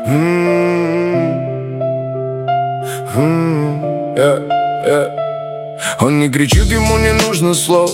Он не кричит, ему не нужно слов.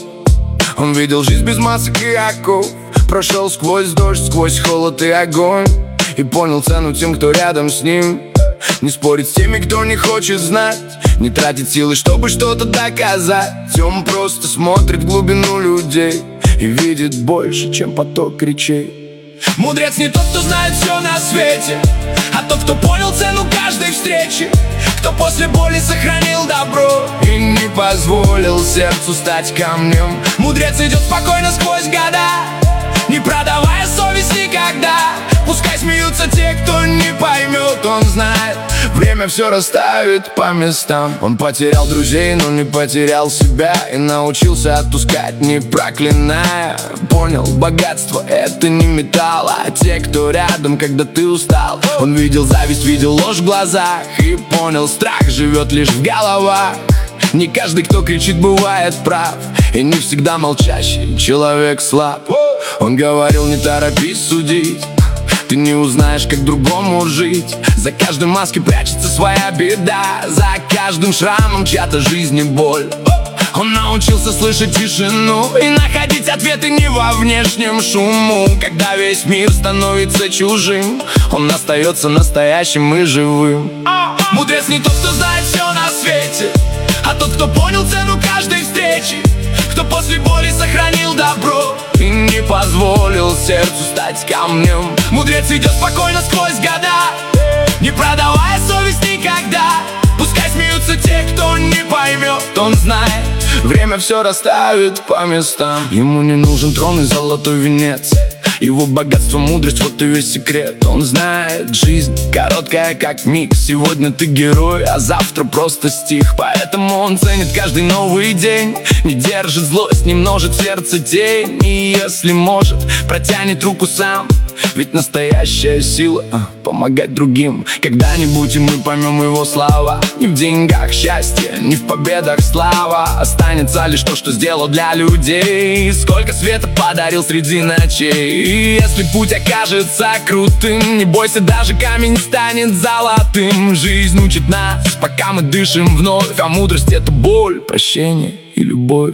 Он видел жизнь без масок и оков. Прошел сквозь дождь, сквозь холод и огонь, и понял цену тем, кто рядом с ним. Не спорит с теми, кто не хочет знать, не тратит силы, чтобы что-то доказать. Он просто смотрит в глубину людей и видит больше, чем поток речей. Мудрец не тот, кто знает все на свете, а тот, кто понял цену каждой встречи, кто после боли сохранил добро и не позволил сердцу стать камнем. Мудрец идет спокойно сквозь года, не продавая совесть никогда. Пускай смеются те, кто не поймет. Он знает, время все расставит по местам. Он потерял друзей, но не потерял себя, и научился отпускать, не проклиная. Понял, богатство — это не металл, а те, кто рядом, когда ты устал. Он видел зависть, видел ложь в глазах, и понял, страх живет лишь в головах. Не каждый, кто кричит, бывает прав, и не всегда молчащий человек слаб. Он говорил, не торопись судить, ты не узнаешь, как другому жить. За каждой маской прячется своя беда, за каждым шрамом чья-то жизнь и боль. Он научился слышать тишину и находить ответы не во внешнем шуму. Когда весь мир становится чужим, он остается настоящим и живым. Мудрец не тот, кто знает все на свете, а тот, кто понял цену каждой встречи, кто после боли сохранил добро и не позволил сердцу стать камнем. Мудрец идет спокойно сквозь года, не продавая совесть никогда. Пускай смеются те, кто не поймет. Он знает, время все расставит по местам. Ему не нужен трон и золотой венец, его богатство, мудрость, вот и весь секрет. Он знает, жизнь короткая, как миг. Сегодня ты герой, а завтра просто стих. Поэтому он ценит каждый новый день, не держит злость, не множит в сердце тень. И если может, протянет руку сам, ведь настоящая сила — помогать другим. Когда-нибудь и мы поймем его слова. Не в деньгах счастье, не в победах слава. Останется лишь то, что сделал для людей. Сколько света подарил среди ночей. И если путь окажется крутым, не бойся, даже камень станет золотым. Жизнь учит нас, пока мы дышим вновь, а мудрость — это боль, прощение и любовь.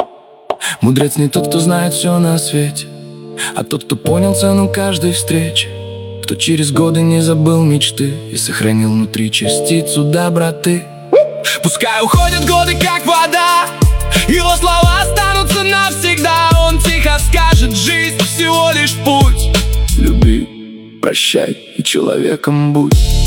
Мудрец не тот, кто знает все на свете, а тот, кто понял цену каждой встречи, кто через годы не забыл мечты и сохранил внутри частицу доброты. Пускай уходят годы, как вода, его слова останутся навсегда. Он тихо скажет, жизнь всего лишь путь. Люби, прощай и человеком будь.